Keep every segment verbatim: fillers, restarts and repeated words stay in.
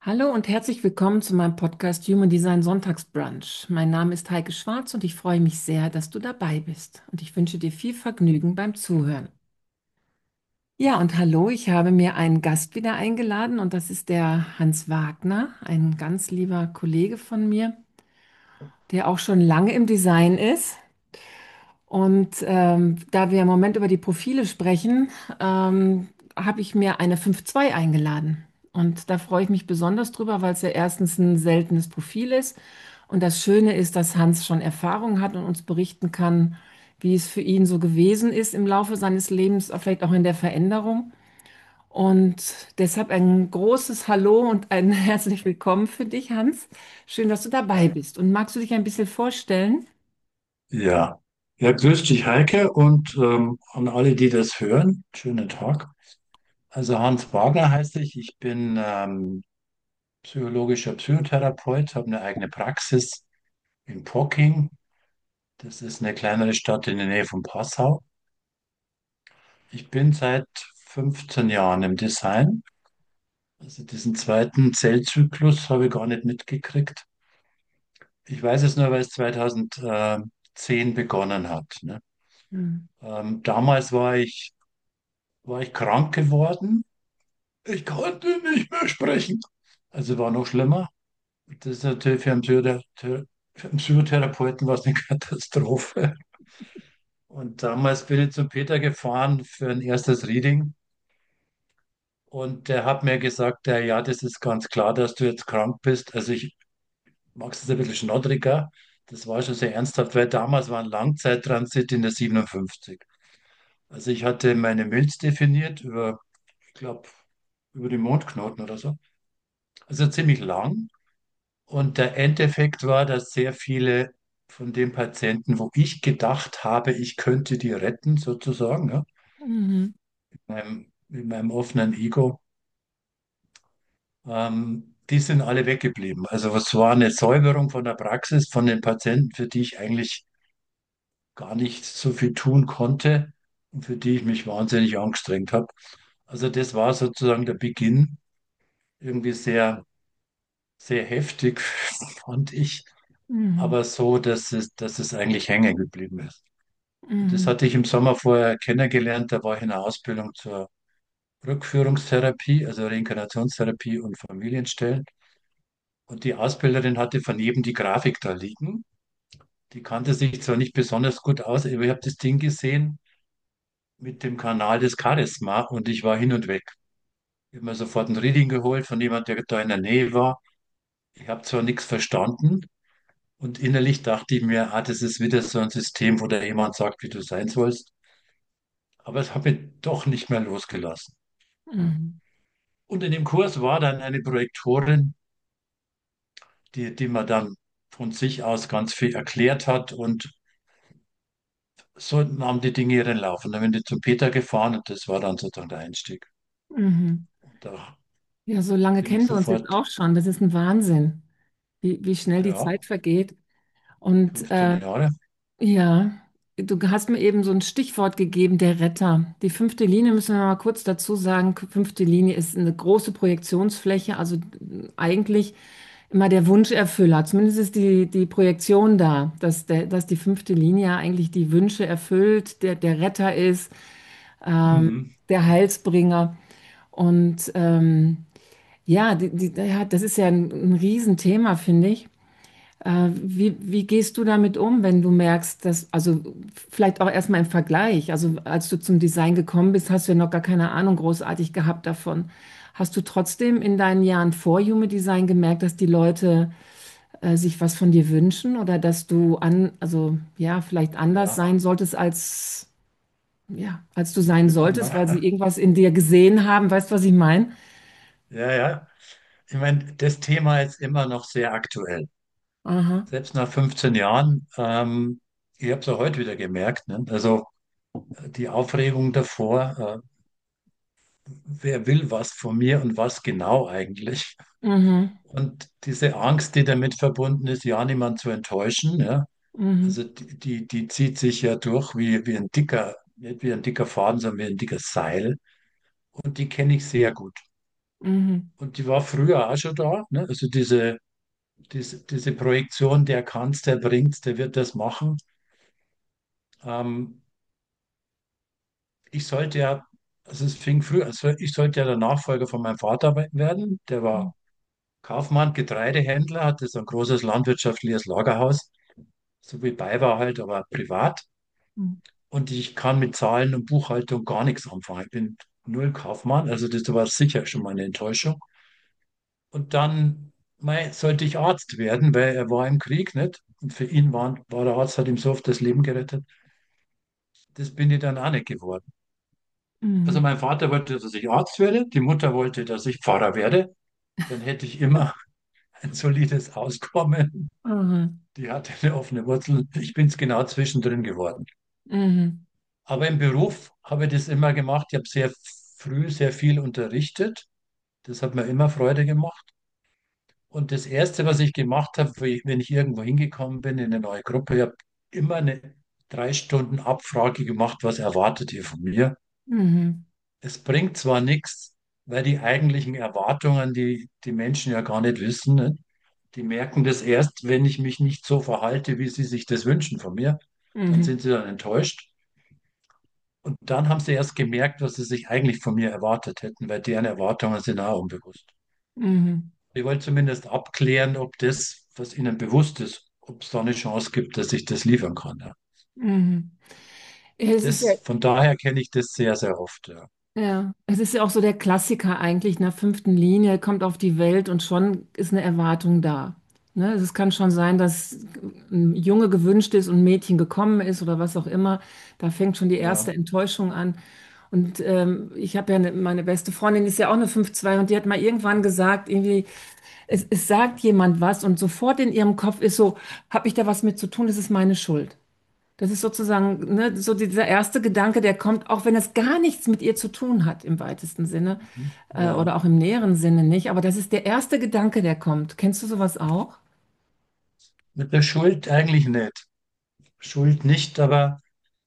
Hallo und herzlich willkommen zu meinem Podcast Human Design Sonntagsbrunch. Mein Name ist Heike Schwarz und ich freue mich sehr, dass du dabei bist. Und ich wünsche dir viel Vergnügen beim Zuhören. Ja, und hallo, ich habe mir einen Gast wieder eingeladen und das ist der Hans Wagner, ein ganz lieber Kollege von mir, der auch schon lange im Design ist. Und ähm, da wir im Moment über die Profile sprechen, ähm, habe ich mir eine fünf zwei eingeladen. Und da freue ich mich besonders drüber, weil es ja erstens ein seltenes Profil ist. Und das Schöne ist, dass Hans schon Erfahrung hat und uns berichten kann, wie es für ihn so gewesen ist im Laufe seines Lebens, vielleicht auch in der Veränderung. Und deshalb ein großes Hallo und ein herzlich willkommen für dich, Hans. Schön, dass du dabei bist. Und magst du dich ein bisschen vorstellen? Ja, ja, grüß dich, Heike, und ähm, an alle, die das hören. Schönen Tag. Also Hans Wagner heiße ich. Ich bin ähm, psychologischer Psychotherapeut, habe eine eigene Praxis in Pocking. Das ist eine kleinere Stadt in der Nähe von Passau. Ich bin seit fünfzehn Jahren im Design. Also diesen zweiten Zellzyklus habe ich gar nicht mitgekriegt. Ich weiß es nur, weil es zweitausendzehn begonnen hat. Ne? Hm. Ähm, damals war ich, war ich krank geworden. Ich konnte nicht mehr sprechen. Also war noch schlimmer. Das ist natürlich für einen, Psychothera für einen Psychotherapeuten was eine Katastrophe. Und damals bin ich zum Peter gefahren für ein erstes Reading. Und der hat mir gesagt, ja, ja, das ist ganz klar, dass du jetzt krank bist. Also ich mag es ein bisschen schnoddriger. Das war schon sehr ernsthaft, weil damals war ein Langzeittransit in der siebenundfünfzig. Also ich hatte meine Milz definiert über, ich glaube, über die Mondknoten oder so. Also ziemlich lang. Und der Endeffekt war, dass sehr viele von den Patienten, wo ich gedacht habe, ich könnte die retten, sozusagen, ja, Mhm. mit meinem, mit meinem offenen Ego, ähm, die sind alle weggeblieben. Also es war eine Säuberung von der Praxis, von den Patienten, für die ich eigentlich gar nicht so viel tun konnte und für die ich mich wahnsinnig angestrengt habe. Also das war sozusagen der Beginn, irgendwie sehr, sehr heftig, fand ich, Mhm. aber so, dass es, dass es eigentlich hängen geblieben ist. Und das Mhm. hatte ich im Sommer vorher kennengelernt. Da war ich in einer Ausbildung zur Rückführungstherapie, also Reinkarnationstherapie und Familienstellen. Und die Ausbilderin hatte von jedem die Grafik da liegen. Die kannte sich zwar nicht besonders gut aus, aber ich habe das Ding gesehen mit dem Kanal des Charisma und ich war hin und weg. Ich habe mir sofort ein Reading geholt von jemandem, der da in der Nähe war. Ich habe zwar nichts verstanden und innerlich dachte ich mir, ah, das ist wieder so ein System, wo da jemand sagt, wie du sein sollst. Aber es hat mich doch nicht mehr losgelassen. Ja. Mhm. Und in dem Kurs war dann eine Projektorin, die, die mir dann von sich aus ganz viel erklärt hat und so nahmen die Dinge ihren Lauf. Und dann bin ich zum Peter gefahren und das war dann sozusagen der Einstieg. Mhm. Und da Ja, so lange bin ich kennen wir uns jetzt sofort, auch schon. Das ist ein Wahnsinn, wie, wie schnell die ja, Zeit vergeht. Und fünfzehn äh, Jahre. ja, du hast mir eben so ein Stichwort gegeben, der Retter. Die fünfte Linie müssen wir mal kurz dazu sagen. Fünfte Linie ist eine große Projektionsfläche, also äh, eigentlich immer der Wunscherfüller. Zumindest ist die, die Projektion da, dass, der, dass die fünfte Linie eigentlich die Wünsche erfüllt, der, der Retter ist, ähm, Mhm. der Heilsbringer. Und ähm, ja, die, die, ja, das ist ja ein, ein Riesenthema, finde ich. Äh, wie, wie gehst du damit um, wenn du merkst, dass, also vielleicht auch erstmal im Vergleich, also als du zum Design gekommen bist, hast du ja noch gar keine Ahnung großartig gehabt davon. Hast du trotzdem in deinen Jahren vor Human Design gemerkt, dass die Leute äh, sich was von dir wünschen oder dass du an, also ja, vielleicht anders Ja, sein solltest als, ja, als du sein solltest, weil sie immer. irgendwas in dir gesehen haben? Weißt du, was ich meine? Ja, ja. Ich meine, das Thema ist immer noch sehr aktuell. Aha. Selbst nach fünfzehn Jahren, ähm, ich habe es auch heute wieder gemerkt, ne? Also äh, die Aufregung davor, äh, wer will was von mir und was genau eigentlich? Mhm. Und diese Angst, die damit verbunden ist, ja niemand zu enttäuschen, ja? Mhm. Also die, die, die zieht sich ja durch wie, wie ein dicker, nicht wie ein dicker Faden, sondern wie ein dickes Seil. Und die kenne ich sehr gut. Mhm. Und die war früher auch schon da. Ne? Also diese, diese, diese Projektion, der kann's, der bringt's, der wird das machen. Ähm, ich sollte ja, also es fing früh, also ich sollte ja der Nachfolger von meinem Vater werden. Der war Kaufmann, Getreidehändler, hatte so ein großes landwirtschaftliches Lagerhaus, so wie BayWa halt, aber privat. Mhm. Und ich kann mit Zahlen und Buchhaltung gar nichts anfangen. Ich bin null Kaufmann, also das war sicher schon mal eine Enttäuschung. Und dann mei, sollte ich Arzt werden, weil er war im Krieg, nicht? Und für ihn war, war der Arzt, hat ihm so oft das Leben gerettet. Das bin ich dann auch nicht geworden. Also Mhm. mein Vater wollte, dass ich Arzt werde, die Mutter wollte, dass ich Pfarrer werde. Dann hätte ich immer ein solides Auskommen. Mhm. Die hatte eine offene Wurzel. Ich bin es genau zwischendrin geworden. Mhm. Aber im Beruf habe ich das immer gemacht. Ich habe sehr früh sehr viel unterrichtet. Das hat mir immer Freude gemacht. Und das Erste, was ich gemacht habe, wie- wenn ich irgendwo hingekommen bin in eine neue Gruppe, ich habe immer eine drei Stunden Abfrage gemacht, was erwartet ihr von mir? Mhm. Es bringt zwar nichts, weil die eigentlichen Erwartungen, die die Menschen ja gar nicht wissen, ne? Die merken das erst, wenn ich mich nicht so verhalte, wie sie sich das wünschen von mir. Dann Mhm. sind sie dann enttäuscht. Und dann haben sie erst gemerkt, was sie sich eigentlich von mir erwartet hätten, weil deren Erwartungen sind auch unbewusst. Mhm. Ich wollte zumindest abklären, ob das, was ihnen bewusst ist, ob es da eine Chance gibt, dass ich das liefern kann. Ja. Mhm. Es ist ja, Das, von daher kenne ich das sehr, sehr oft. Ja. ja, es ist ja auch so der Klassiker eigentlich, nach fünften Linie, kommt auf die Welt und schon ist eine Erwartung da. Ne? Also es kann schon sein, dass ein Junge gewünscht ist und ein Mädchen gekommen ist oder was auch immer. Da fängt schon die erste Ja. Enttäuschung an. Und ähm, ich habe ja eine, meine beste Freundin ist ja auch eine fünf zwei und die hat mal irgendwann gesagt, irgendwie, es, es sagt jemand was und sofort in ihrem Kopf ist so, habe ich da was mit zu tun, das ist meine Schuld. Das ist sozusagen, ne, so dieser erste Gedanke, der kommt, auch wenn es gar nichts mit ihr zu tun hat im weitesten Sinne, Mhm. äh, oder Ja. auch im näheren Sinne nicht. Aber das ist der erste Gedanke, der kommt. Kennst du sowas auch? Mit der Schuld eigentlich nicht. Schuld nicht, aber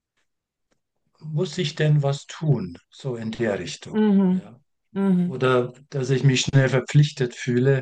muss ich denn was tun? So in der Richtung. Mhm. Ja. Mhm. Oder dass ich mich schnell verpflichtet fühle.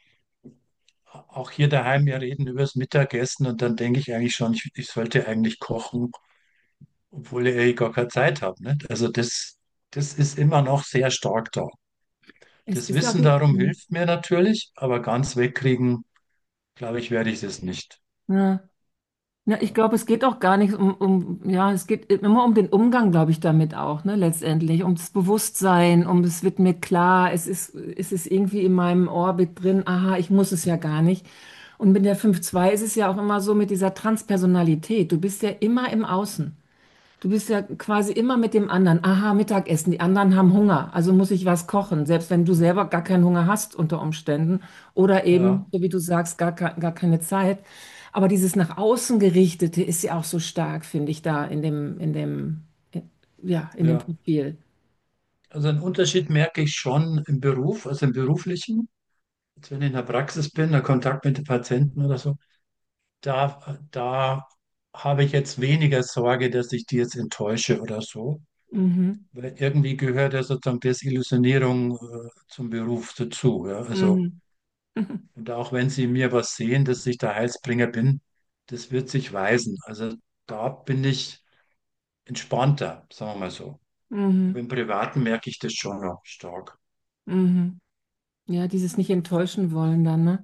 Auch hier daheim, wir reden über das Mittagessen und dann denke ich eigentlich schon, ich, ich sollte eigentlich kochen, obwohl ich eh gar keine Zeit habe. Nicht? Also das, das ist immer noch sehr stark da. Es Das ist auch, Wissen darum hilft mir natürlich, aber ganz wegkriegen, glaube ich, werde ich es nicht. ja. Ja, ich glaube, es geht auch gar nicht um, um, ja, es geht immer um den Umgang, glaube ich, damit auch, ne, letztendlich, um das Bewusstsein, um es wird mir klar, es ist, es ist irgendwie in meinem Orbit drin, aha, ich muss es ja gar nicht. Und mit der fünf zwei ist es ja auch immer so mit dieser Transpersonalität. Du bist ja immer im Außen. Du bist ja quasi immer mit dem anderen. Aha, Mittagessen, die anderen haben Hunger, also muss ich was kochen, selbst wenn du selber gar keinen Hunger hast unter Umständen oder eben, Ja, so wie du sagst, gar, ke- gar keine Zeit. Aber dieses nach außen gerichtete ist ja auch so stark, finde ich, da in dem, in dem, äh, ja, in dem ja. Profil. Also einen Unterschied merke ich schon im Beruf, also im Beruflichen. Jetzt, wenn ich in der Praxis bin, der Kontakt mit den Patienten oder so, da, da habe ich jetzt weniger Sorge, dass ich die jetzt enttäusche oder so. Mhm. Weil irgendwie gehört ja sozusagen Desillusionierung äh, zum Beruf dazu. Ja? Also, Mhm. und auch wenn Sie in mir was sehen, dass ich der Heilsbringer bin, das wird sich weisen. Also da bin ich entspannter, sagen wir mal so. Aber Mhm. im Privaten merke ich das schon noch stark. Mhm. Ja, dieses nicht enttäuschen wollen dann, ne?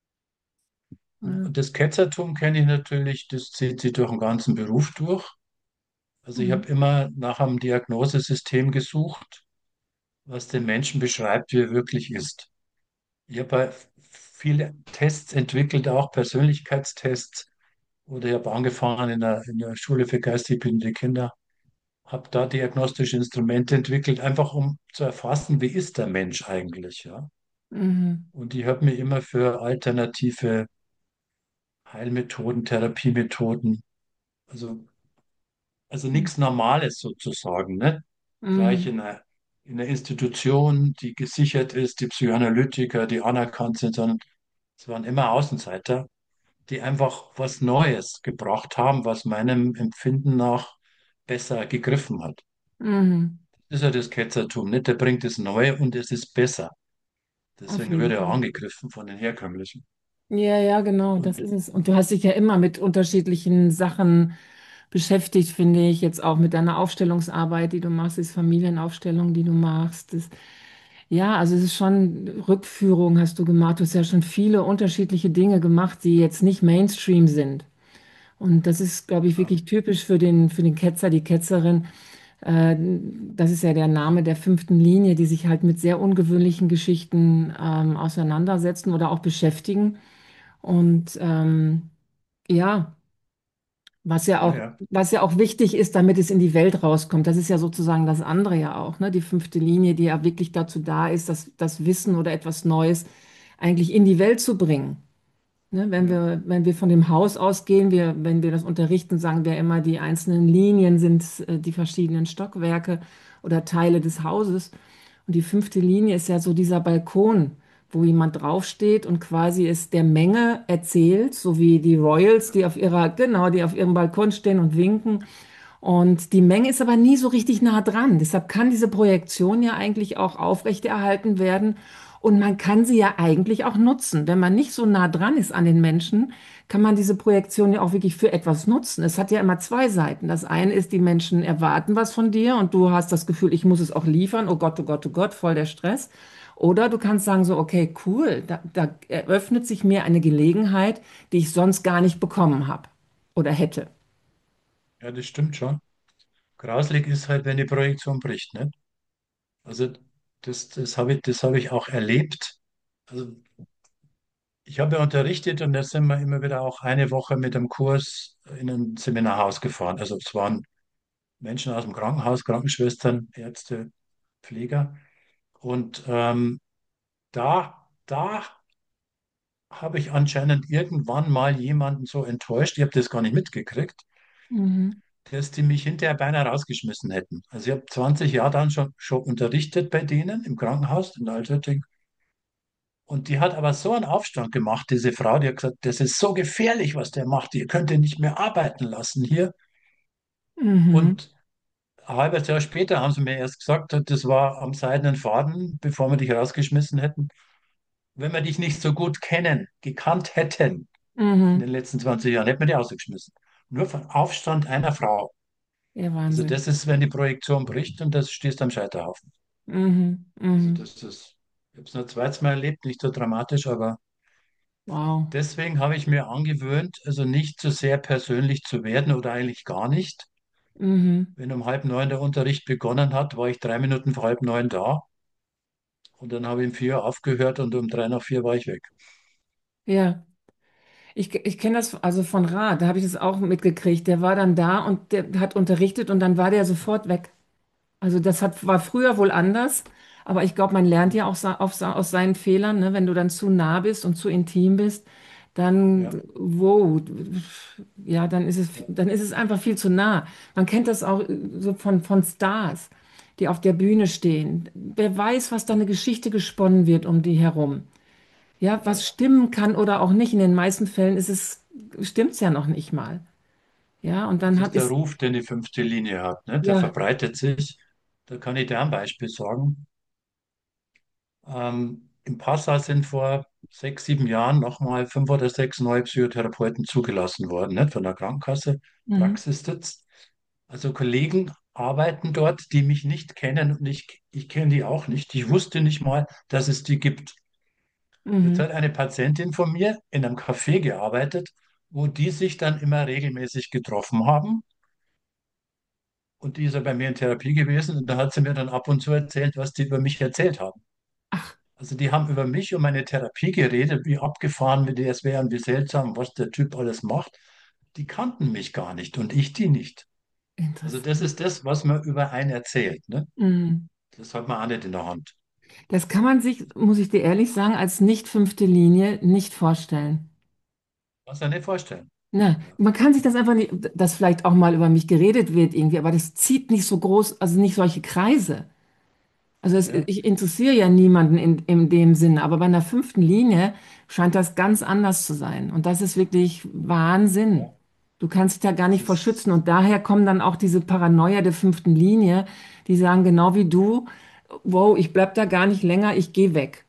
Ja. Und das Ketzertum kenne ich natürlich, das zieht sich durch den ganzen Beruf durch. Also ich habe Mhm. immer nach einem Diagnosesystem gesucht, was den Menschen beschreibt, wie er wirklich ist. Ich habe viele Tests entwickelt, auch Persönlichkeitstests. Oder ich habe angefangen in der, in der Schule für geistig behinderte Kinder, habe da diagnostische Instrumente entwickelt, einfach um zu erfassen, wie ist der Mensch eigentlich, ja. Mhm. Und ich habe mir immer für alternative Heilmethoden, Therapiemethoden, also, also nichts Normales sozusagen, ne? Gleich Mhm. in einer, in einer Institution, die gesichert ist, die Psychoanalytiker, die anerkannt sind, sondern es waren immer Außenseiter, die einfach was Neues gebracht haben, was meinem Empfinden nach besser gegriffen hat. Mhm. Das ist ja das Ketzertum, nicht? Der bringt das Neue und es ist besser. Auf Deswegen jeden wird er Fall. angegriffen von den herkömmlichen. Ja, ja, genau, das Und ist es. Und du hast dich ja immer mit unterschiedlichen Sachen beschäftigt, finde ich, jetzt auch mit deiner Aufstellungsarbeit, die du machst, ist Familienaufstellung, die du machst. Das, ja, also es ist schon Rückführung hast du gemacht. Du hast ja schon viele unterschiedliche Dinge gemacht, die jetzt nicht Mainstream sind. Und das ist, glaube ich, ja, wirklich typisch für den, für den Ketzer, die Ketzerin. Äh, Das ist ja der Name der fünften Linie, die sich halt mit sehr ungewöhnlichen Geschichten ähm, auseinandersetzen oder auch beschäftigen. Und ähm, ja, was ja ja, auch, ja, was ja auch wichtig ist, damit es in die Welt rauskommt. Das ist ja sozusagen das andere ja auch, ne? Die fünfte Linie, die ja wirklich dazu da ist, das, das Wissen oder etwas Neues eigentlich in die Welt zu bringen. Ne, wenn ja. wir, wenn wir von dem Haus ausgehen, wir, wenn wir das unterrichten, sagen wir immer, die einzelnen Linien sind äh, die verschiedenen Stockwerke oder Teile des Hauses. Und die fünfte Linie ist ja so dieser Balkon, wo jemand draufsteht und quasi es der Menge erzählt, so wie die Royals, die auf ihrer, genau, die auf ihrem Balkon stehen und winken. Und die Menge ist aber nie so richtig nah dran. Deshalb kann diese Projektion ja eigentlich auch aufrechterhalten werden. Und man kann sie ja eigentlich auch nutzen. Wenn man nicht so nah dran ist an den Menschen, kann man diese Projektion ja auch wirklich für etwas nutzen. Es hat ja immer zwei Seiten. Das eine ist, die Menschen erwarten was von dir und du hast das Gefühl, ich muss es auch liefern. Oh Gott, oh Gott, oh Gott, voll der Stress. Oder du kannst sagen so, okay, cool, da, da eröffnet sich mir eine Gelegenheit, die ich sonst gar nicht bekommen habe oder hätte. Ja, das stimmt schon. Grauslig ist halt, wenn die Projektion bricht, ne? Also das, das habe ich, das habe ich auch erlebt. Also ich habe ja unterrichtet und da sind wir immer wieder auch eine Woche mit einem Kurs in ein Seminarhaus gefahren. Also es waren Menschen aus dem Krankenhaus, Krankenschwestern, Ärzte, Pfleger. Und ähm, da, da habe ich anscheinend irgendwann mal jemanden so enttäuscht, ich habe das gar nicht mitgekriegt, Mhm. dass die mich hinterher beinahe rausgeschmissen hätten. Also ich habe zwanzig Jahre dann schon, schon unterrichtet bei denen im Krankenhaus in Altötting. Und die hat aber so einen Aufstand gemacht, diese Frau, die hat gesagt, das ist so gefährlich, was der macht, ihr könnt ihn nicht mehr arbeiten lassen hier. Mhm. Und ein halbes Jahr später haben sie mir erst gesagt, das war am seidenen Faden, bevor wir dich rausgeschmissen hätten. Wenn wir dich nicht so gut kennen, gekannt hätten in Mhm. den letzten zwanzig Jahren, hätten wir dich rausgeschmissen. Nur von Aufstand einer Frau. Ja, Also Wahnsinn. das ist, wenn die Projektion bricht und das stehst am Scheiterhaufen. Mhm. Also Mhm. das ist, ich habe es nur zweites Mal erlebt, nicht so dramatisch, aber Wow. deswegen habe ich mir angewöhnt, also nicht zu sehr persönlich zu werden oder eigentlich gar nicht. Mhm. Wenn um halb neun der Unterricht begonnen hat, war ich drei Minuten vor halb neun da und dann habe ich um vier aufgehört und um drei nach vier war ich weg. Ja, ich, ich kenne das also von Ra, da habe ich das auch mitgekriegt. Der war dann da und der hat unterrichtet und dann war der sofort weg. Also das hat, war früher wohl anders, aber ich glaube, man lernt ja auch sa- auf, sa- aus seinen Fehlern, ne? Wenn du dann zu nah bist und zu intim bist, dann, Ja, wow, ja, dann ist es, ja, dann ist es einfach viel zu nah. Man kennt das auch äh, so von, von Stars, die auf der Bühne stehen. Wer weiß, was da eine Geschichte gesponnen wird um die herum. Ja, ja. was stimmen kann oder auch nicht. In den meisten Fällen ist es, stimmt's ja noch nicht mal. Ja, und Das dann hat ist der es, Ruf, den die fünfte Linie hat, ne? Der ja, verbreitet sich. Da kann ich dir ein Beispiel sagen. Ähm, im Passau sind vor sechs, sieben Jahren nochmal fünf oder sechs neue Psychotherapeuten zugelassen worden, nicht? Von der Krankenkasse, mhm, Praxissitz. Also Kollegen arbeiten dort, die mich nicht kennen und ich, ich kenne die auch nicht. Ich wusste nicht mal, dass es die gibt. Jetzt mhm, hat eine Patientin von mir in einem Café gearbeitet, wo die sich dann immer regelmäßig getroffen haben. Und die ist ja bei mir in Therapie gewesen und da hat sie mir dann ab und zu erzählt, was die über mich erzählt haben. ach, Also die haben über mich und meine Therapie geredet, wie abgefahren wie die es wären, wie seltsam, was der Typ alles macht. Die kannten mich gar nicht und ich die nicht. Also das interessant. ist das, was man über einen erzählt. Ne? Mhm. Das hat man auch nicht in der Hand. Das kann man sich, muss ich dir ehrlich sagen, als nicht fünfte Linie nicht vorstellen. Kannst du dir nicht vorstellen. Na, Ja, man kann sich das einfach nicht, dass vielleicht auch mal über mich geredet wird irgendwie, aber das zieht nicht so groß, also nicht solche Kreise. Also es, ja, ich interessiere ja niemanden in, in dem Sinne, aber bei einer fünften Linie scheint das ganz anders zu sein. Und das ist wirklich Wahnsinn. ja. Du kannst dich da gar Das nicht vor schützen. ist, Und daher kommen dann auch diese Paranoia der fünften Linie, die sagen genau wie du, wow, ich bleib da gar nicht länger, ich gehe weg.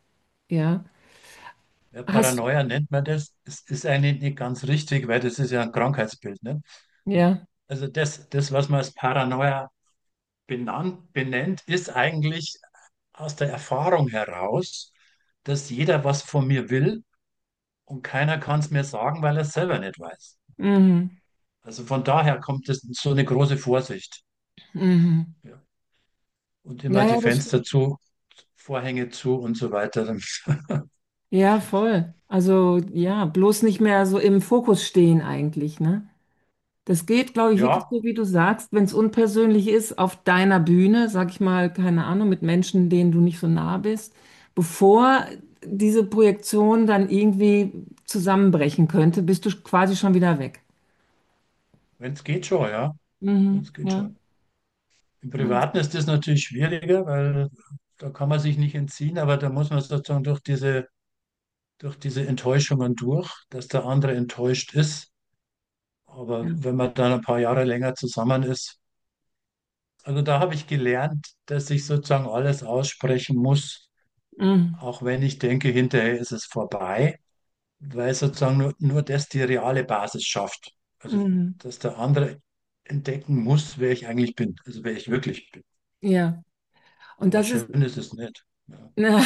Ja. Ja, Hast, Paranoia nennt man das. Es ist eigentlich nicht ganz richtig, weil das ist ja ein Krankheitsbild, ne? ja. Also das, das, was man als Paranoia benannt, benennt, ist eigentlich aus der Erfahrung heraus, dass jeder was von mir will und keiner kann es mir sagen, weil er es selber nicht weiß. Mhm. Also von daher kommt es so eine große Vorsicht. Mhm. Ja. Und immer Ja, die ja, das Fenster stimmt. zu, Vorhänge zu und so weiter. Ja, voll. Also, ja, bloß nicht mehr so im Fokus stehen eigentlich, ne? Das geht, glaube ich, wirklich Ja, so, wie du sagst, wenn es unpersönlich ist, auf deiner Bühne, sag ich mal, keine Ahnung, mit Menschen, denen du nicht so nah bist, bevor diese Projektion dann irgendwie zusammenbrechen könnte, bist du quasi schon wieder weg. wenn es geht schon, ja. Wenn Mhm, es geht ja. schon. Im Ja. Privaten ist das natürlich schwieriger, weil da kann man sich nicht entziehen, aber da muss man sozusagen durch diese, durch diese Enttäuschungen durch, dass der andere enttäuscht ist. Aber Ja. wenn man dann ein paar Jahre länger zusammen ist, also da habe ich gelernt, dass ich sozusagen alles aussprechen muss, Mhm, auch wenn ich denke, hinterher ist es vorbei, weil sozusagen nur, nur das die reale Basis schafft. Also, mhm, dass der andere entdecken muss, wer ich eigentlich bin, also wer ich wirklich bin. ja. Und Aber das ist, schön ist es nicht. Ja. na,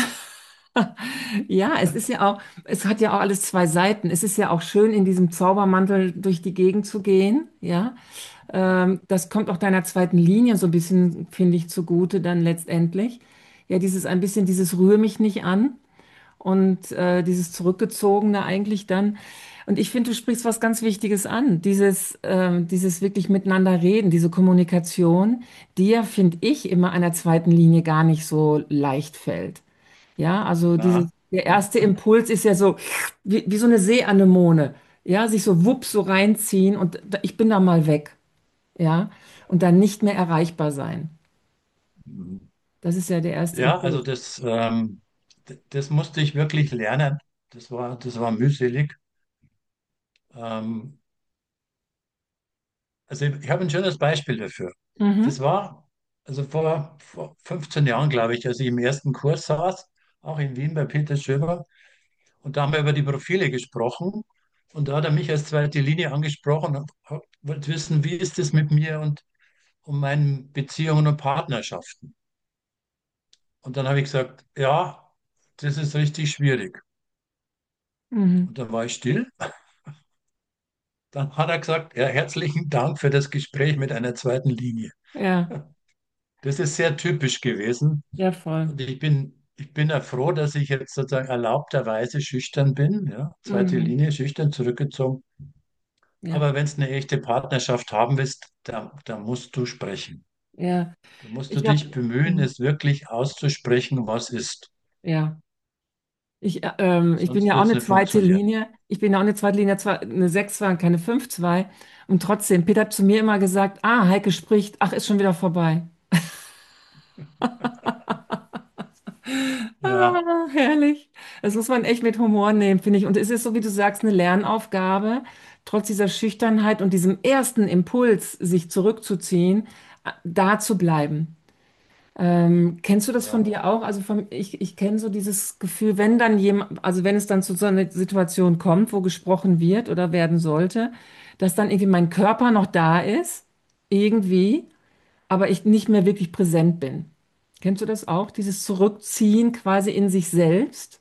ja, es ist ja auch, es hat ja auch alles zwei Seiten. Es ist ja auch schön, in diesem Zaubermantel durch die Gegend zu gehen, ja. Ähm, das kommt auch deiner zweiten Linie so ein bisschen, finde ich, zugute dann letztendlich. Ja, dieses ein bisschen, dieses rühre mich nicht an und äh, dieses Zurückgezogene eigentlich dann. Und ich finde, du sprichst was ganz Wichtiges an, dieses, ähm, dieses wirklich miteinander reden, diese Kommunikation, die ja, finde ich, immer einer zweiten Linie gar nicht so leicht fällt. Ja, also dieses, Na, der erste Impuls ist ja so wie, wie so eine Seeanemone, ja, sich so wupp so reinziehen und da- ich bin da mal weg, ja, und dann nicht mehr erreichbar sein. Das ist ja der erste ja, also Impuls. das, ähm, d- das musste ich wirklich lernen. Das war, das war mühselig. Ähm, also ich, ich habe ein schönes Beispiel dafür. Das Mhm, war also vor, vor fünfzehn Jahren, glaube ich, als ich im ersten Kurs saß, auch in Wien bei Peter Schöber. Und da haben wir über die Profile gesprochen. Und da hat er mich als zweite Linie angesprochen und hat- wollte wissen, wie ist es mit mir und um meinen Beziehungen und Partnerschaften. Und dann habe ich gesagt, ja, das ist richtig schwierig. mhm, Und dann war ich still. Dann hat er gesagt, ja, herzlichen Dank für das Gespräch mit einer zweiten Linie. ja, Das ist sehr typisch gewesen. ja, voll. Und ich bin, ich bin ja froh, dass ich jetzt sozusagen erlaubterweise schüchtern bin. Ja, zweite Mhm, Linie, schüchtern zurückgezogen. ja, Aber wenn du eine echte Partnerschaft haben willst, da, da musst du sprechen. ja. Da musst du Ich dich habe, bemühen, es wirklich auszusprechen, was ist. ja. Ich, äh, ähm, ich bin Sonst ja auch wird es eine nicht zweite funktionieren. Linie. Ich bin ja auch eine zweite Linie, zwar eine sechs zwei und keine fünf zwei. Und trotzdem, Peter hat zu mir immer gesagt, ah, Heike spricht, ach, ist schon wieder vorbei. Ja, Ah, herrlich. Das muss man echt mit Humor nehmen, finde ich. Und es ist so, wie du sagst, eine Lernaufgabe, trotz dieser Schüchternheit und diesem ersten Impuls, sich zurückzuziehen, äh, da zu bleiben. Ähm, kennst du das von ja. dir auch? Also von, ich, ich kenne so dieses Gefühl, wenn dann jemand, also wenn es dann zu so einer Situation kommt, wo gesprochen wird oder werden sollte, dass dann irgendwie mein Körper noch da ist, irgendwie, aber ich nicht mehr wirklich präsent bin. Kennst du das auch? Dieses Zurückziehen quasi in sich selbst?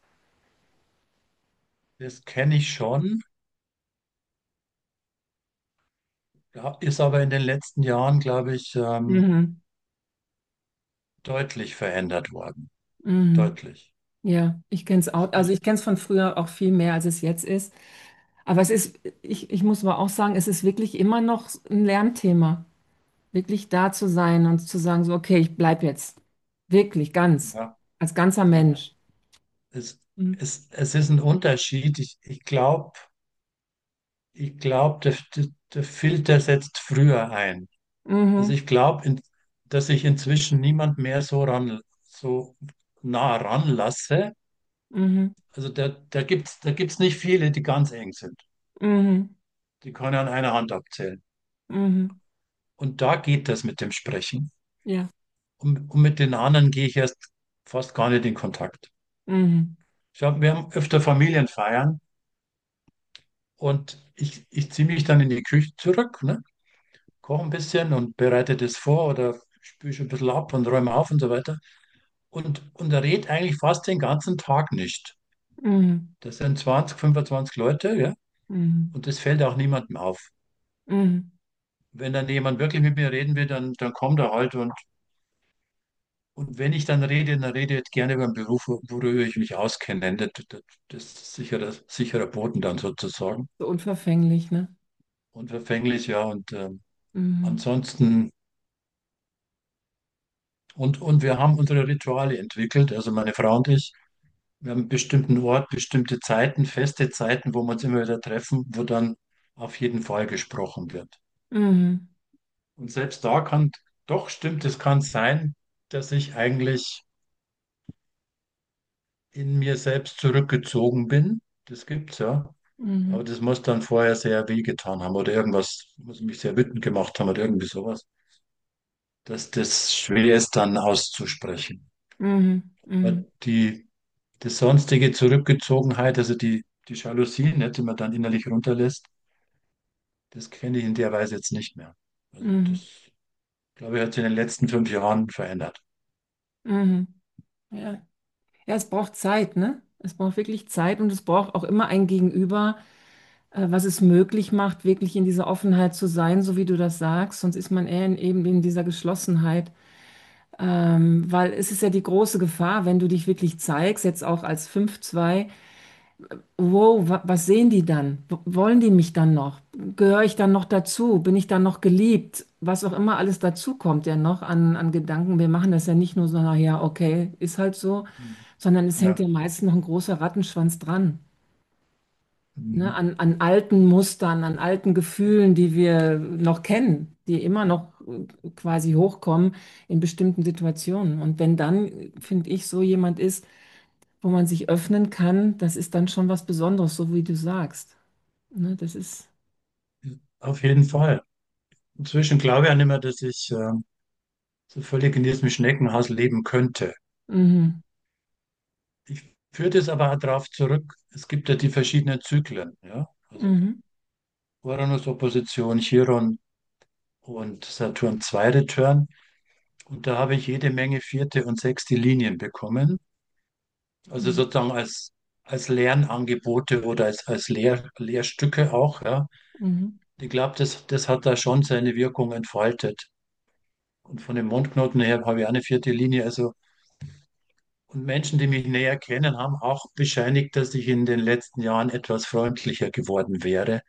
Das kenne ich schon. Ja, ist aber in den letzten Jahren, glaube ich, ähm, Mhm. deutlich verändert worden. Mhm. Deutlich. Ja, ich kenne es auch. Also Ich, ich kenne es von früher auch viel mehr, als es jetzt ist. Aber es ist, ich, ich muss aber auch sagen, es ist wirklich immer noch ein Lernthema. Wirklich da zu sein und zu sagen, so, okay, ich bleib jetzt. Wirklich, ganz. ja, Als ganzer ja. Mensch. Es, Mhm. es, es ist ein Unterschied. Ich, ich glaube, ich glaub, der, der, der Filter setzt früher ein. Also Mhm. ich glaube, dass ich inzwischen niemand mehr so ran, so nah ranlasse. Mhm. Also da, da gibt's, da gibt's nicht viele, die ganz eng sind. Mhm. Die kann ich an einer Hand abzählen. Mhm. Und da geht das mit dem Sprechen. Ja. Und, und mit den anderen gehe ich erst fast gar nicht in Kontakt. Mhm. Ich hab, wir haben öfter Familienfeiern und ich, ich ziehe mich dann in die Küche zurück, ne? Koche ein bisschen und bereite das vor oder spüle schon ein bisschen ab und räume auf und so weiter. Und, und rede eigentlich fast den ganzen Tag nicht. Mhm. Das sind zwanzig, fünfundzwanzig Leute, ja, Mhm. und das fällt auch niemandem auf. Mhm. Wenn dann jemand wirklich mit mir reden will, dann, dann kommt er halt und, und wenn ich dann rede, dann rede ich gerne über einen Beruf, worüber ich mich auskenne. Das, das, das ist sicherer, sicherer Boden dann sozusagen. So unverfänglich, ne? Unverfänglich, ja. Und ähm, Mhm. ansonsten, und, und wir haben unsere Rituale entwickelt, also meine Frau und ich. Wir haben einen bestimmten Ort, bestimmte Zeiten, feste Zeiten, wo wir uns immer wieder treffen, wo dann auf jeden Fall gesprochen wird. Mhm. Und selbst da kann, doch stimmt, es kann sein, dass ich eigentlich in mir selbst zurückgezogen bin. Das gibt's ja. Aber Mhm. das muss dann vorher sehr wehgetan haben oder irgendwas, muss mich sehr wütend gemacht haben oder irgendwie sowas, dass das schwer ist dann auszusprechen. Mhm. Aber Mhm. die, die sonstige Zurückgezogenheit, also die, die Jalousie, ne, die man dann innerlich runterlässt, das kenne ich in der Weise jetzt nicht mehr. Also Mhm. das, glaube ich, hat sich in den letzten fünf Jahren verändert. Mhm. Ja. Ja, es braucht Zeit, ne? Es braucht wirklich Zeit und es braucht auch immer ein Gegenüber, äh, was es möglich macht, wirklich in dieser Offenheit zu sein, so wie du das sagst. Sonst ist man eher in, eben in dieser Geschlossenheit. Ähm, weil es ist ja die große Gefahr, wenn du dich wirklich zeigst, jetzt auch als fünf zwei. Wow, wa was sehen die dann? W- Wollen die mich dann noch? Gehöre ich dann noch dazu? Bin ich dann noch geliebt? Was auch immer alles dazu kommt ja noch an, an Gedanken. Wir machen das ja nicht nur so, naja, okay, ist halt so, Mhm. sondern es hängt Ja. ja meistens noch ein großer Rattenschwanz dran. Ne? Mhm. An, an alten Mustern, an alten Gefühlen, die wir noch kennen, die immer noch äh, quasi hochkommen in bestimmten Situationen. Und wenn dann, finde ich, so jemand ist, wo man sich öffnen kann, das ist dann schon was Besonderes, so wie du sagst. Ne, das ist. Auf jeden Fall. Inzwischen glaube ich auch nicht mehr, dass ich ähm, so völlig in diesem Schneckenhaus leben könnte. Mhm, Ich führe das aber auch darauf zurück, es gibt ja die verschiedenen Zyklen, ja. Also mhm, Uranus-Opposition, Chiron und Saturn-zwei Return. Und da habe ich jede Menge vierte und sechste Linien bekommen. Also mhm, sozusagen als, als Lernangebote oder als, als Lehr, Lehrstücke auch, ja. mhm. Ich glaube, das, das hat da schon seine Wirkung entfaltet. Und von den Mondknoten her habe ich auch eine vierte Linie. Also, und Menschen, die mich näher kennen, haben auch bescheinigt, dass ich in den letzten Jahren etwas freundlicher geworden wäre.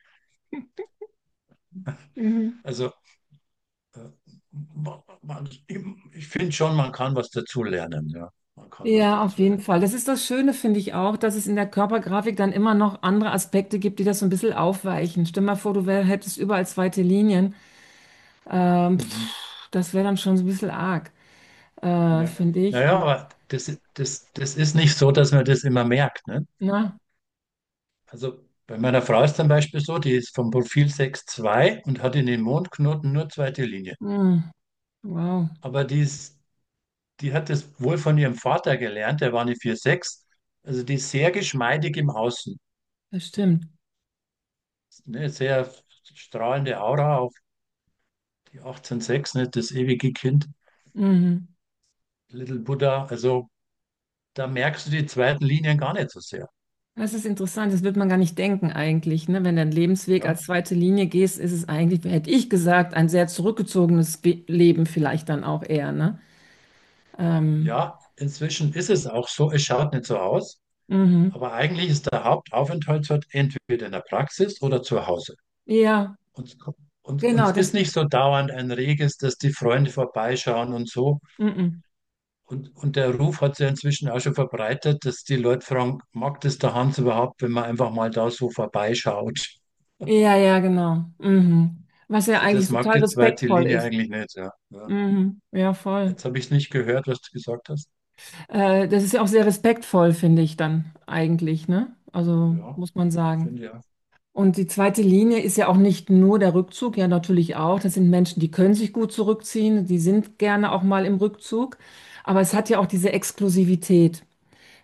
Mhm. Also, äh, man, ich, ich finde schon, man kann was dazu lernen, ja. Man kann was Ja, auf dazu jeden lernen. Fall. Das ist das Schöne, finde ich auch, dass es in der Körpergrafik dann immer noch andere Aspekte gibt, die das so ein bisschen aufweichen. Stell mal vor, du wär, hättest überall zweite Linien. Ähm, Mhm. pff, das wäre dann schon so ein bisschen arg, äh, Ja. finde ich. Naja, Aber, aber das, das, das ist nicht so, dass man das immer merkt, ne? na, Also bei meiner Frau ist zum Beispiel so, die ist vom Profil sechs zwei und hat in den Mondknoten nur zweite Linie. hm, wow, Aber die ist, die hat es wohl von ihrem Vater gelernt, der war eine vier sechs. Also die ist sehr geschmeidig im Außen. das stimmt. Ne? Sehr strahlende Aura auf die achtzehn sechs, ne? Das ewige Kind, Mhm. Little Buddha. Also da merkst du die zweiten Linien gar nicht so sehr. Das ist interessant, das wird man gar nicht denken eigentlich, ne? Wenn du deinen Lebensweg Ja, als zweite Linie gehst, ist es eigentlich, hätte ich gesagt, ein sehr zurückgezogenes Be- Leben vielleicht dann auch eher, ne? Ähm, ja, inzwischen ist es auch so, es schaut nicht so aus. mhm. Aber eigentlich ist der Hauptaufenthaltsort entweder in der Praxis oder zu Hause. Ja, Und, und, und genau, es ist das, nicht so dauernd ein reges, dass die Freunde vorbeischauen und so. mhm. Und, und der Ruf hat sich inzwischen auch schon verbreitet, dass die Leute fragen, mag das der Hans überhaupt, wenn man einfach mal da so vorbeischaut? Ja, ja, genau. Mhm. Was ja Also das eigentlich mag total die zweite respektvoll Linie ist. eigentlich nicht. Ja. Ja. Mhm. Ja, voll. Jetzt habe ich es nicht gehört, was du gesagt hast. Äh, das ist ja auch sehr respektvoll, finde ich dann eigentlich, ne? Also Ja, muss man sagen. finde ich auch. Und die zweite Linie ist ja auch nicht nur der Rückzug, ja natürlich auch. Das sind Menschen, die können sich gut zurückziehen, die sind gerne auch mal im Rückzug. Aber es hat ja auch diese Exklusivität,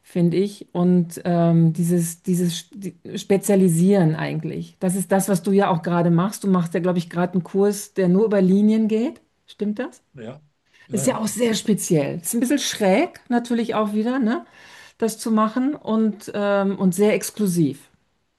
finde ich. Und ähm, dieses, dieses die- Spezialisieren eigentlich. Das ist das, was du ja auch gerade machst. Du machst ja, glaube ich, gerade einen Kurs, der nur über Linien geht. Stimmt das? Ja, ja, Ist ja auch ja. sehr speziell. Ist ein bisschen schräg, natürlich auch wieder, ne? Das zu machen und, ähm, und sehr exklusiv.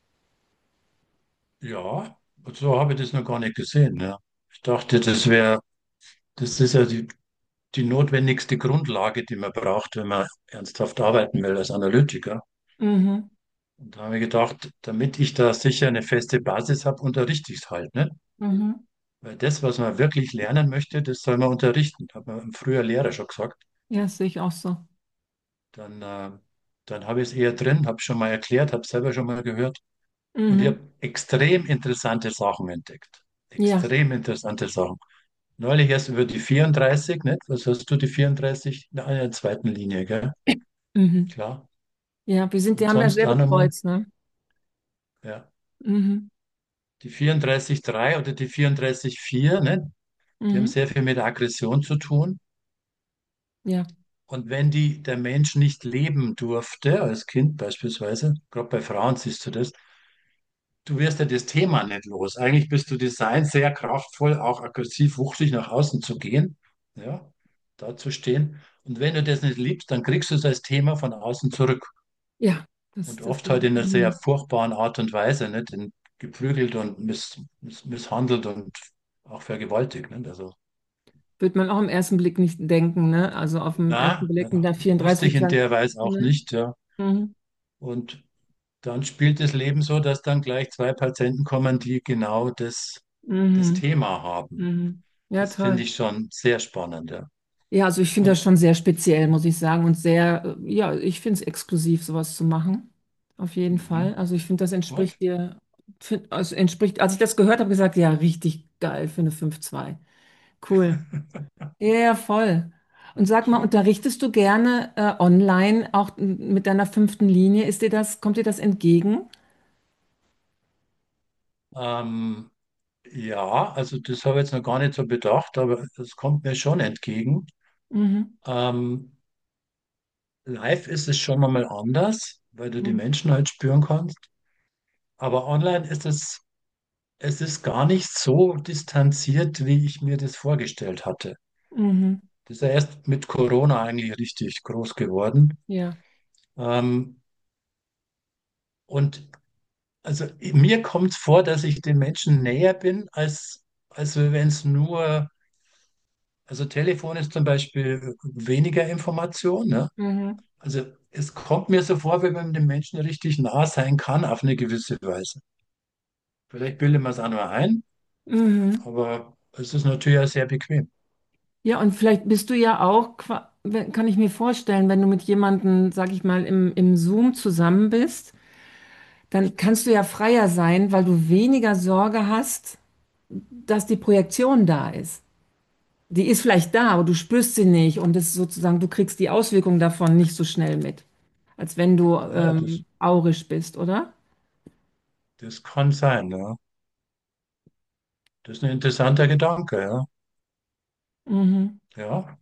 Ja, so habe ich das noch gar nicht gesehen. Ja. Ich dachte, das wäre, das ist ja die, die notwendigste Grundlage, die man braucht, wenn man ernsthaft arbeiten will als Analytiker. Mhm. Und da habe ich gedacht, damit ich da sicher eine feste Basis habe, unterrichte ich es halt, ne? Mhm. Weil das, was man wirklich lernen möchte, das soll man unterrichten, hat mir ein früher Lehrer schon gesagt. Ja, das sehe ich auch so. Dann, äh, dann habe ich es eher drin, habe schon mal erklärt, habe selber schon mal gehört. Und ich Mhm. habe extrem interessante Sachen entdeckt. Ja. Extrem interessante Sachen. Neulich erst über die vierunddreißig, nicht? Was hast du, die vierunddreißig? Na, in der zweiten Linie, gell? Mhm. Klar. Ja, wir sind, die Und haben ja sonst auch selbe nochmal, Kreuz, ne? ja, Mhm. die vierunddreißig Komma drei oder die vierunddreißig Komma vier, ne? Die haben Mhm. sehr viel mit Aggression zu tun. Ja. Und wenn die, der Mensch nicht leben durfte, als Kind beispielsweise, gerade bei Frauen siehst du das, du wirst ja das Thema nicht los. Eigentlich bist du designt, sehr kraftvoll, auch aggressiv, wuchtig nach außen zu gehen, ja, da zu stehen. Und wenn du das nicht liebst, dann kriegst du es als Thema von außen zurück. Ja, das, Und das, oft halt in einer sehr mhm. furchtbaren Art und Weise, nicht? In, geprügelt und miss, miss, misshandelt und auch vergewaltigt. Nicht? Also, Würde man auch im ersten Blick nicht denken, ne? Also auf den ersten na, Blick mit ja, der wusste vierunddreißig ich in sagen, der Weise auch ne? nicht, ja. Mhm. Und dann spielt das Leben so, dass dann gleich zwei Patienten kommen, die genau das, das Mhm. Thema haben. Mhm. Ja, Das finde toll. ich schon sehr spannend, ja. Ja, also ich finde das Und schon sehr speziell, muss ich sagen. Und sehr, äh, ja, ich finde es exklusiv, sowas zu machen. Auf jeden Fall. mhm. Also ich finde, das Gut. entspricht dir, find, also entspricht, als ich das gehört habe, gesagt, ja, richtig geil für eine fünf zwei. Cool. Ja, ja, voll. Und sag mal, Schön. unterrichtest du gerne äh, online, auch m- mit deiner fünften Linie? Ist dir das, kommt dir das entgegen? Ähm, ja, also das habe ich jetzt noch gar nicht so bedacht, aber das kommt mir schon entgegen. Mhm. Ähm, live ist es schon nochmal anders, weil du die Mhm. Menschen halt spüren kannst. Aber online ist es, es ist gar nicht so distanziert, wie ich mir das vorgestellt hatte. Mhm. Das ist ja erst mit Corona eigentlich richtig groß geworden. Ja. Ähm, und also mir kommt es vor, dass ich den Menschen näher bin, als, als wenn es nur, also Telefon ist zum Beispiel weniger Information, ne? Mhm. Also es kommt mir so vor, wie man dem Menschen richtig nah sein kann auf eine gewisse Weise. Vielleicht bildet man es auch nur ein, Mhm. aber es ist natürlich auch sehr bequem. Ja, und vielleicht bist du ja auch, qua- wenn- kann ich mir vorstellen, wenn du mit jemandem, sag ich mal, im, im Zoom zusammen bist, dann kannst du ja freier sein, weil du weniger Sorge hast, dass die Projektion da ist. Die ist vielleicht da, aber du spürst sie nicht und das ist sozusagen, du kriegst die Auswirkungen davon nicht so schnell mit, als wenn du Ja, das, ähm, aurisch bist, oder? das kann sein, ja. Das ist ein interessanter Gedanke, ja. Mhm. Ja,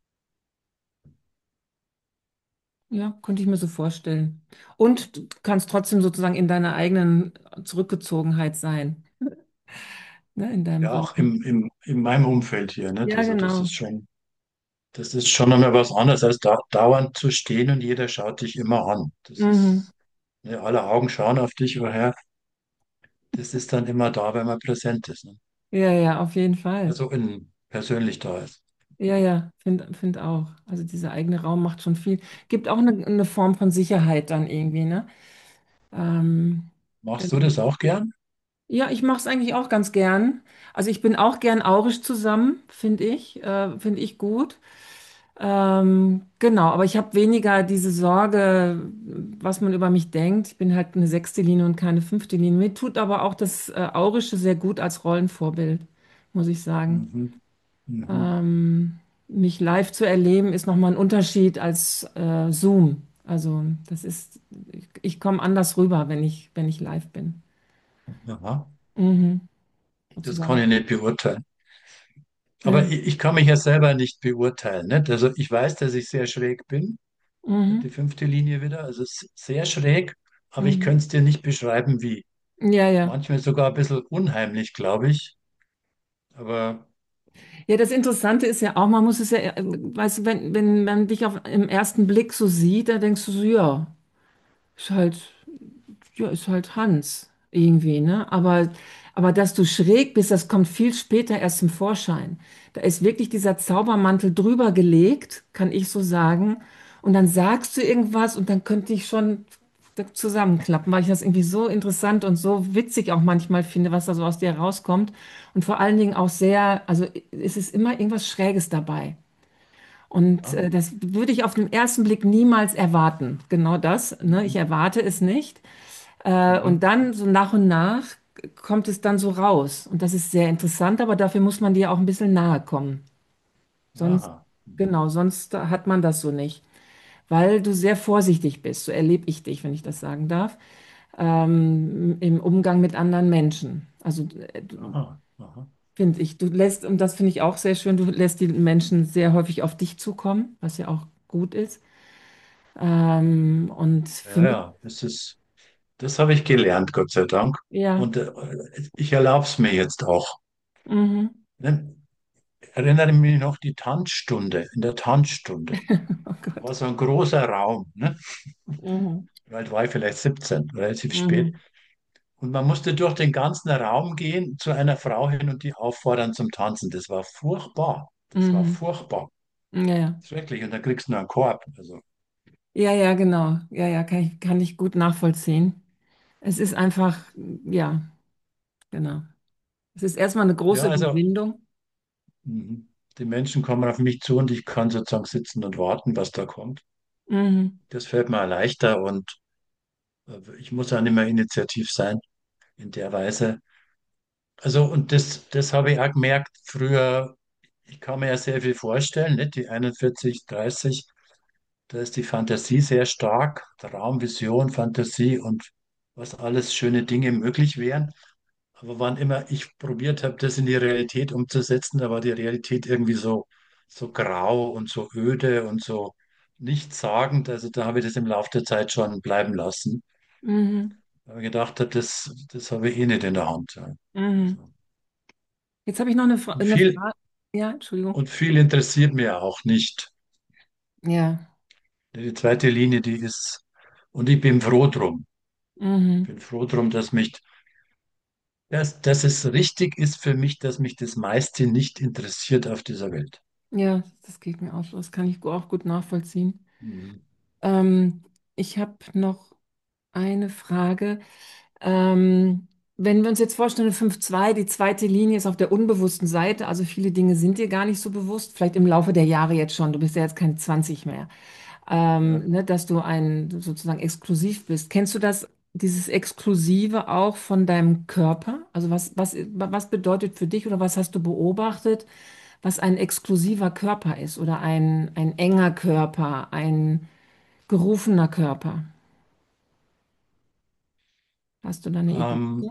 Ja, könnte ich mir so vorstellen. Und du kannst trotzdem sozusagen in deiner eigenen Zurückgezogenheit sein, ne, in deinem ja, auch Raum. im, im, in meinem Umfeld hier, ne? Ja, Also das genau. ist schon, das ist schon einmal was anderes, als da dauernd zu stehen und jeder schaut dich immer an. Das Mhm. ist, ne, alle Augen schauen auf dich, woher. Das ist dann immer da, wenn man präsent ist, ne? Ja, ja, auf jeden Fall. Also in, persönlich da ist. Ja, ja, finde find find auch. Also dieser eigene Raum macht schon viel. Gibt auch eine, eine Form von Sicherheit dann irgendwie, ne? Ähm, Machst du genau. das auch gern? Ja, ich mache es eigentlich auch ganz gern. Also ich bin auch gern aurisch zusammen, finde ich, äh, finde ich gut. Ähm, genau, aber ich habe weniger diese Sorge, was man über mich denkt. Ich bin halt eine sechste Linie und keine fünfte Linie. Mir tut aber auch das äh, Aurische sehr gut als Rollenvorbild, muss ich sagen. Mhm. Mhm. Ähm, mich live zu erleben, ist nochmal ein Unterschied als äh, Zoom. Also das ist, ich, ich komme anders rüber, wenn ich, wenn ich live bin. Aha. Mhm, Das kann sozusagen. ich nicht beurteilen. Ja. Aber ich, ich kann mich ja selber nicht beurteilen, nicht? Also ich weiß, dass ich sehr schräg bin. die Mhm. fünfte Linie wieder. Also es ist sehr schräg, aber ich Mhm. könnte es dir nicht beschreiben, wie. Ja, ja. Manchmal sogar ein bisschen unheimlich, glaube ich. Aber Ja, das Interessante ist ja auch, man muss es ja, äh, weißt du, wenn, wenn man dich auf, im ersten Blick so sieht, da denkst du so, ja, ist halt, ja, ist halt Hans irgendwie, ne? Aber, aber dass du schräg bist, das kommt viel später erst zum Vorschein. Da ist wirklich dieser Zaubermantel drüber gelegt, kann ich so sagen. Und dann sagst du irgendwas und dann könnte ich schon zusammenklappen, weil ich das irgendwie so interessant und so witzig auch manchmal finde, was da so aus dir rauskommt. Und vor allen Dingen auch sehr, also es ist immer irgendwas Schräges dabei. Und ja, äh, das würde ich auf den ersten Blick niemals erwarten. Genau das, ne? Ich mhm, erwarte es nicht. Äh, und mhm, dann so nach und nach kommt es dann so raus. Und das ist sehr interessant, aber dafür muss man dir auch ein bisschen nahe kommen. Sonst, aha, mhm, genau, sonst hat man das so nicht. Weil du sehr vorsichtig bist, so erlebe ich dich, wenn ich das sagen darf, ähm, im Umgang mit anderen Menschen. Also äh, aha, aha. finde ich, du lässt, und das finde ich auch sehr schön, du lässt die Menschen sehr häufig auf dich zukommen, was ja auch gut ist. Ähm, und für Ja, mich, ja, das ist, das habe ich gelernt, Gott sei Dank. ja, Und äh, ich erlaube es mir jetzt auch. mhm. Ne? Erinnere mich noch die Tanzstunde, in der Tanzstunde. Oh Gott. War so ein großer Raum, ne? Mhm. Wie alt war ich? Vielleicht siebzehn, relativ spät. Mhm. Und man musste durch den ganzen Raum gehen zu einer Frau hin und die auffordern zum Tanzen. Das war furchtbar. Das war Mhm. furchtbar. Ja, ja. Schrecklich. Und dann kriegst du nur einen Korb. Also, Ja, ja, genau. Ja, ja, kann ich, kann ich gut nachvollziehen. Es ist einfach, ja, genau. Es ist erstmal eine ja, große also Überwindung. mhm. Die Menschen kommen auf mich zu und ich kann sozusagen sitzen und warten, was da kommt. Mhm. Das fällt mir leichter und äh, ich muss auch nicht mehr initiativ sein in der Weise. Also, und das, das habe ich auch gemerkt früher. Ich kann mir ja sehr viel vorstellen, nicht? Die einundvierzig, dreißig, da ist die Fantasie sehr stark, Traum, Vision, Fantasie und was alles schöne Dinge möglich wären. Aber wann immer ich probiert habe, das in die Realität umzusetzen, da war die Realität irgendwie so, so grau und so öde und so nichtssagend. Also da habe ich das im Laufe der Zeit schon bleiben lassen. Mhm. Weil ich gedacht habe, das, das habe ich eh nicht in der Hand. Ja. Mhm. Also, Jetzt habe ich noch eine, Fra und eine viel, Frage. Ja, Entschuldigung. und viel interessiert mir auch nicht. Ja. Die zweite Linie, die ist, und ich bin froh drum. Ich Mhm. bin froh drum, dass mich, dass, dass es richtig ist für mich, dass mich das meiste nicht interessiert auf dieser Welt. Ja, das geht mir auch so. Das kann ich gu- auch gut nachvollziehen. Mhm. Ähm, ich habe noch eine Frage. Ähm, wenn wir uns jetzt vorstellen, fünf zwei, die zweite Linie ist auf der unbewussten Seite, also viele Dinge sind dir gar nicht so bewusst, vielleicht im Laufe der Jahre jetzt schon, du bist ja jetzt keine zwanzig mehr, Ja. ähm, ne, dass du ein sozusagen exklusiv bist. Kennst du das, dieses Exklusive auch von deinem Körper? Also was, was, was bedeutet für dich oder was hast du beobachtet, was ein exklusiver Körper ist oder ein, ein enger Körper, ein gerufener Körper? Hast du da eine Idee? Ähm,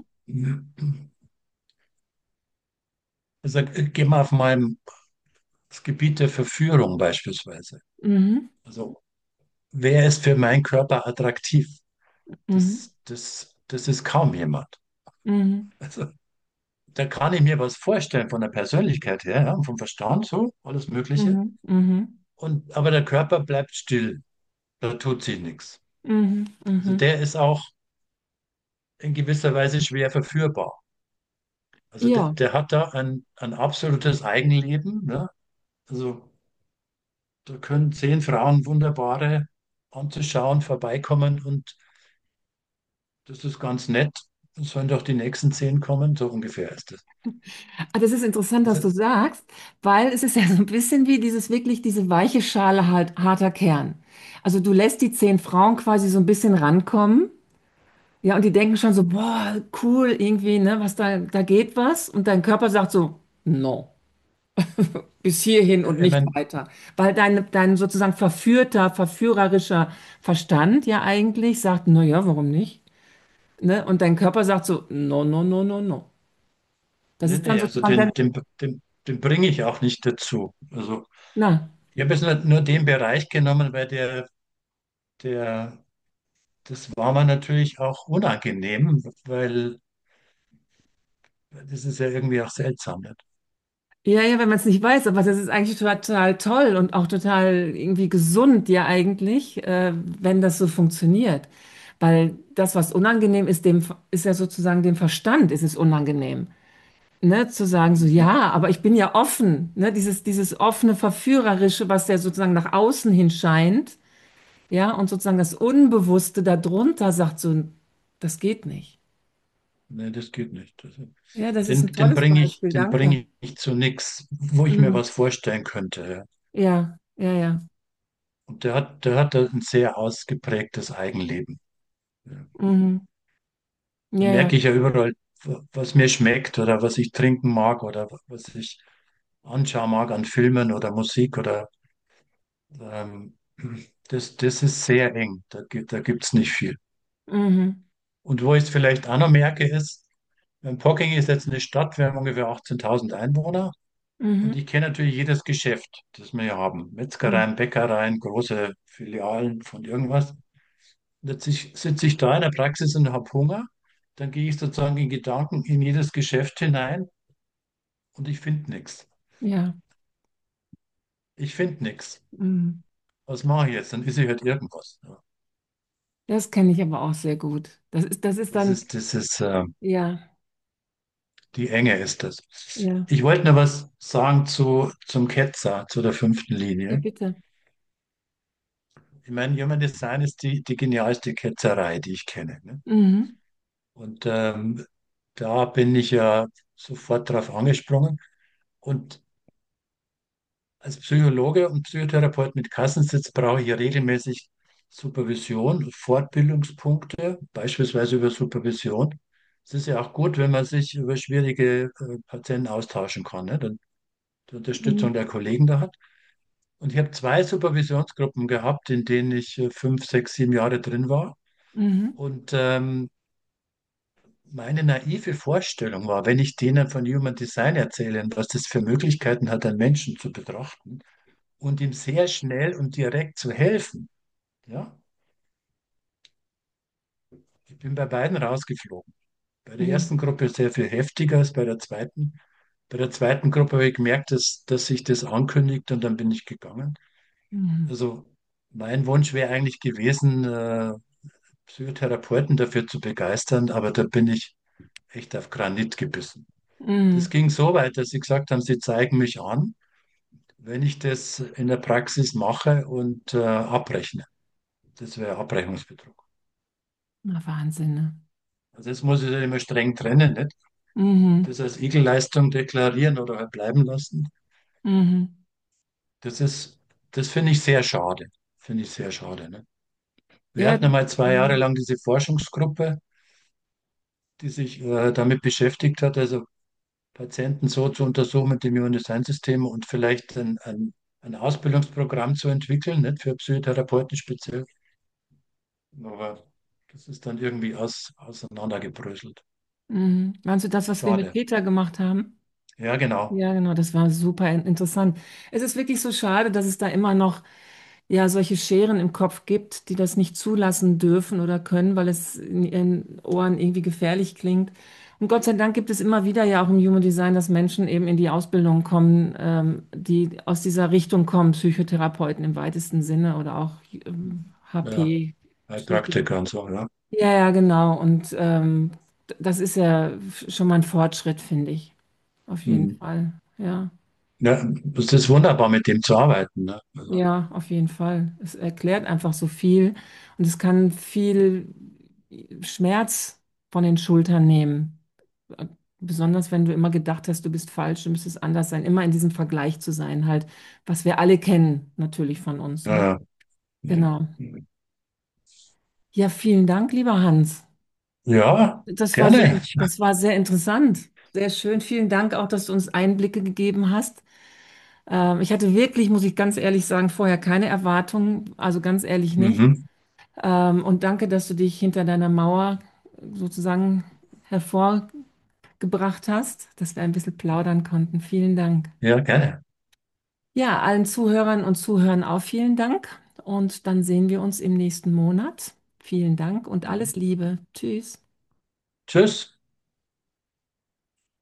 also äh, gehen wir auf mein das Gebiet der Verführung beispielsweise. Mhm. Also wer ist für meinen Körper attraktiv? Mhm. Das, das, das ist kaum jemand. Mhm. Also da kann ich mir was vorstellen von der Persönlichkeit her, ja, vom Verstand so, alles Mögliche. Mhm. Mhm. Und, aber der Körper bleibt still, da tut sich nichts. Mhm. Also Mhm. der ist auch in gewisser Weise schwer verführbar. Also der, Ja, der hat da ein, ein absolutes Eigenleben. Ne? Also da können zehn Frauen wunderbare anzuschauen vorbeikommen und das ist ganz nett. Es sollen doch die nächsten zehn kommen, so ungefähr ist es. ah, das ist interessant, dass du Also sagst, weil es ist ja so ein bisschen wie dieses wirklich diese weiche Schale halt harter Kern. Also du lässt die zehn Frauen quasi so ein bisschen rankommen, ja, und die denken schon so, boah, cool, irgendwie, ne, was da, da geht was. Und dein Körper sagt so, no, bis hierhin und ich nicht meine, weiter. Weil dein, dein sozusagen verführter, verführerischer Verstand ja eigentlich sagt, na ja, warum nicht? Ne? Und dein Körper sagt so, no, no, no, no, no. Das nee, ist dann nee, also sozusagen der, den, den, den, den bringe ich auch nicht dazu. Also na, ich habe jetzt nur, nur den Bereich genommen, weil der der, das war mir natürlich auch unangenehm, weil das ist ja irgendwie auch seltsam, nicht? Ja, ja, wenn man es nicht weiß, aber das ist eigentlich total toll und auch total irgendwie gesund, ja eigentlich, äh, wenn das so funktioniert. Weil das, was unangenehm ist, dem ist ja sozusagen dem Verstand ist es unangenehm. Ne, zu sagen so, Mhm. ja, aber ich bin ja offen, ne, dieses, dieses offene, verführerische, was ja sozusagen nach außen hin scheint, ja, und sozusagen das Unbewusste darunter sagt so, das geht nicht. Nee, das geht nicht. Das, Ja, das ist den ein den tolles bringe ich, Beispiel, den danke. bringe ich zu nichts, wo ich mir Mhm. was vorstellen könnte. Ja. Ja, ja, ja. Und der hat, der hat ein sehr ausgeprägtes Eigenleben. Ja. Mhm. Da Ja, ja. merke ich ja überall, was mir schmeckt oder was ich trinken mag oder was ich anschauen mag an Filmen oder Musik oder ähm, das, das ist sehr eng. Da, gibt- da gibt es nicht viel. Mhm. Und wo ich es vielleicht auch noch merke, ist, ähm, Pocking ist jetzt eine Stadt, wir haben ungefähr achtzehntausend Einwohner und Mhm. ich kenne natürlich jedes Geschäft, das wir hier haben. Mhm. Metzgereien, Bäckereien, große Filialen von irgendwas. Und jetzt ich- sitze ich da in der Praxis und habe Hunger. Dann gehe ich sozusagen in Gedanken in jedes Geschäft hinein und ich finde nichts. Ja. Ich finde nichts. Mhm. Was mache ich jetzt? Dann esse ich halt irgendwas. Ja. Das kenne ich aber auch sehr gut. Das ist, das ist Das dann, ist, das ist, äh, ja, die Enge ist das. ja. Ich wollte noch was sagen zu, zum Ketzer, zu der fünften Ja, Linie. bitte. Ich meine, Human Design ist die, die genialste Ketzerei, die ich kenne. Ne? Mhm. Und ähm, da bin ich ja sofort drauf angesprungen. Und als Psychologe und Psychotherapeut mit Kassensitz brauche ich ja regelmäßig Supervision, Fortbildungspunkte, beispielsweise über Supervision. Es ist ja auch gut, wenn man sich über schwierige äh, Patienten austauschen kann, ne? Dann die Unterstützung Mhm. der Kollegen da hat. Und ich habe zwei Supervisionsgruppen gehabt, in denen ich äh, fünf, sechs, sieben Jahre drin war. Mhm. Und ähm, meine naive Vorstellung war, wenn ich denen von Human Design erzähle, was das für Möglichkeiten hat, einen Menschen zu betrachten und ihm sehr schnell und direkt zu helfen. Ja, ich bin bei beiden rausgeflogen. Bei der Ja. ersten Gruppe sehr viel heftiger als bei der zweiten. Bei der zweiten Gruppe habe ich gemerkt, dass, dass sich das ankündigt und dann bin ich gegangen. Mhm. Also mein Wunsch wäre eigentlich gewesen, äh, Psychotherapeuten dafür zu begeistern, aber da bin ich echt auf Granit gebissen. Das Mhm. ging so weit, dass sie gesagt haben, sie zeigen mich an, wenn ich das in der Praxis mache und äh, abrechne. Das wäre Abrechnungsbetrug. Na, Wahnsinn, ne? Also das muss ich ja immer streng trennen, nicht? Mhm. Das als Igelleistung deklarieren oder halt bleiben lassen. Mhm. Das ist, das finde ich sehr schade. Finde ich sehr schade. Ne? Wir Ja, hatten einmal zwei Jahre mhm. lang diese Forschungsgruppe, die sich äh, damit beschäftigt hat, also Patienten so zu untersuchen mit dem Human Design System und vielleicht ein, ein, ein Ausbildungsprogramm zu entwickeln, nicht für Psychotherapeuten speziell. Aber das ist dann irgendwie aus, auseinandergebröselt. Mhm. Meinst du das, was wir mit Schade. Peter gemacht haben? Ja, genau. Ja, genau, das war super in- interessant. Es ist wirklich so schade, dass es da immer noch ja solche Scheren im Kopf gibt, die das nicht zulassen dürfen oder können, weil es in ihren Ohren irgendwie gefährlich klingt. Und Gott sei Dank gibt es immer wieder ja auch im Human Design, dass Menschen eben in die Ausbildung kommen, ähm, die aus dieser Richtung kommen, Psychotherapeuten im weitesten Sinne oder auch ähm, Ja, H P. Psycho. Heilpraktiker und so, ja. Ja, ja, genau. Und ähm, das ist ja schon mal ein Fortschritt, finde ich. Auf jeden Hm. Fall. Ja. Ja, es ist wunderbar, mit dem zu arbeiten. Ne? Also, Ja, auf jeden Fall. Es erklärt einfach so viel und es kann viel Schmerz von den Schultern nehmen. Besonders wenn du immer gedacht hast, du bist falsch, du müsstest anders sein. Immer in diesem Vergleich zu sein, halt, was wir alle kennen, natürlich von uns, ne? ja, ja, Genau. Ja, vielen Dank, lieber Hans. ja, Das war sehr, gerne. das war sehr interessant. Sehr schön. Vielen Dank auch, dass du uns Einblicke gegeben hast. Ähm, ich hatte wirklich, muss ich ganz ehrlich sagen, vorher keine Erwartungen, also ganz ehrlich nicht. Mhm. Ähm, und danke, dass du dich hinter deiner Mauer sozusagen hervorgebracht hast, dass wir ein bisschen plaudern konnten. Vielen Dank. Ja, gerne. Ja, allen Zuhörern und Zuhörern auch vielen Dank. und dann sehen wir uns im nächsten Monat. Vielen Dank und alles Liebe. Tschüss. Tschüss.